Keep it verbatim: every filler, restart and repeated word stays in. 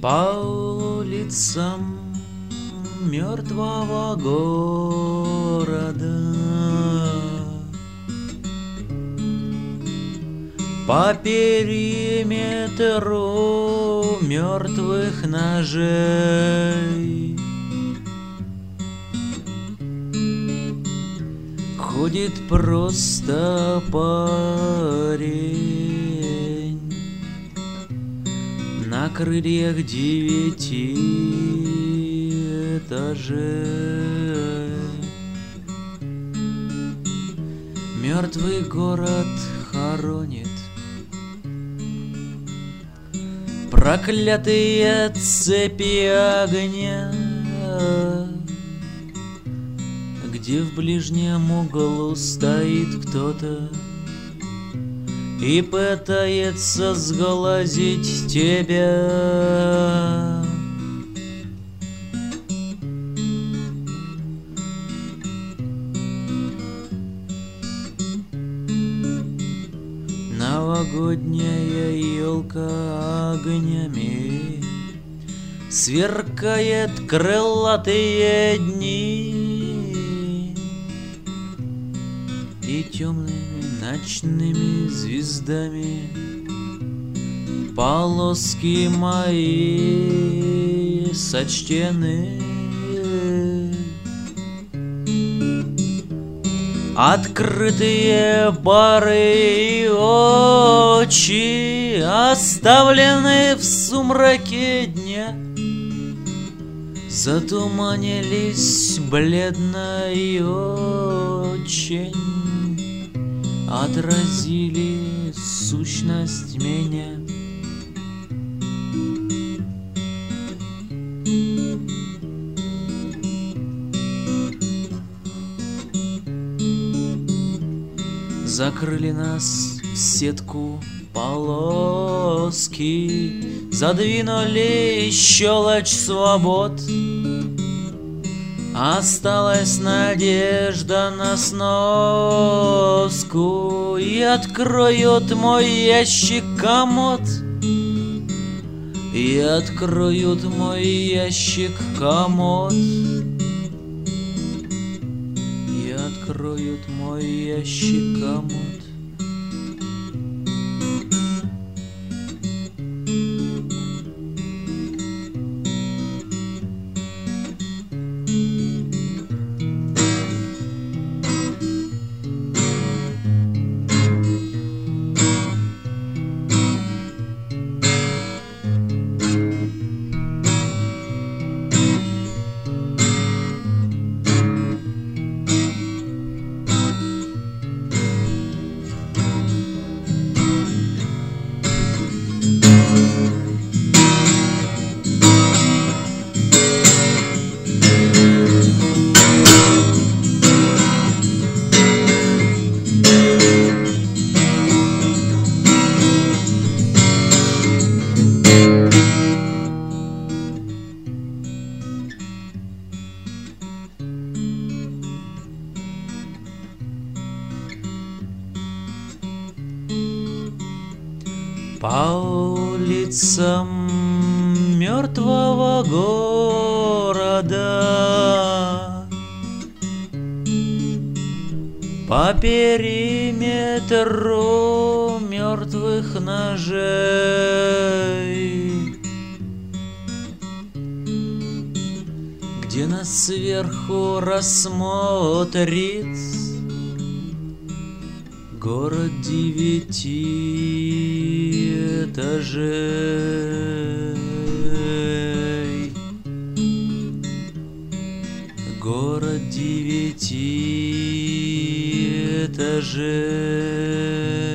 По улицам мертвого города, по периметру мертвых ножей ходит просто парень на крыльях девяти этажей. Мертвый город хоронит проклятые цепи огня, где в ближнем углу стоит кто-то и пытается сглазить тебя. Новогодняя елка огнями сверкает крылатые дни, и темными ночными звездами полоски мои сочтены. Открытые бары и очи оставлены в сумраке дня затуманились бледно и очень отразили сущность меня. Закрыли нас в сетку полоски, задвинули щелочь свобод. Осталась надежда на сноску, и откроют мой ящик-комод, и откроют мой ящик-комод, и откроют мой ящик-комод. По улицам мертвого города, по периметру мертвых ножей, где нас сверху рассмотрит город девяти этажей, город девяти этажей.